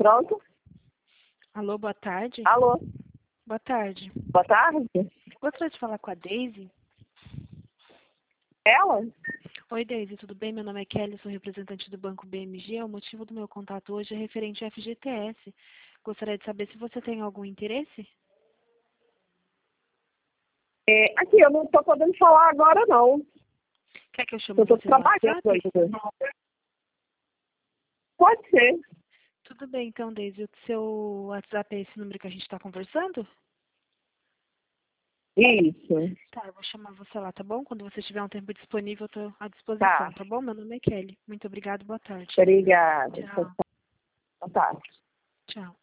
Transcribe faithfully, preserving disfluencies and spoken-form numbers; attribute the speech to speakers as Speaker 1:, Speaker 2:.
Speaker 1: Pronto?
Speaker 2: Alô, boa tarde.
Speaker 1: Alô?
Speaker 2: Boa tarde.
Speaker 1: Boa tarde?
Speaker 2: Gostaria de falar com a Daisy.
Speaker 1: Ela?
Speaker 2: Oi, Daisy, tudo bem? Meu nome é Kelly, sou representante do Banco B M G. O motivo do meu contato hoje é referente ao F G T S. Gostaria de saber se você tem algum interesse.
Speaker 1: É, aqui, eu não estou podendo falar agora, não.
Speaker 2: Quer que eu chame
Speaker 1: Eu estou
Speaker 2: você no
Speaker 1: trabalhando
Speaker 2: WhatsApp?
Speaker 1: ainda. Pode ser.
Speaker 2: Tudo bem, então, Daisy. O seu WhatsApp é esse número que a gente está conversando?
Speaker 1: Isso.
Speaker 2: Tá, eu vou chamar você lá, tá bom? Quando você tiver um tempo disponível, eu estou à disposição,
Speaker 1: Tá.
Speaker 2: tá bom? Meu nome é Kelly. Muito obrigada, boa tarde.
Speaker 1: Obrigada.
Speaker 2: Tchau.
Speaker 1: Boa tarde.
Speaker 2: Tchau.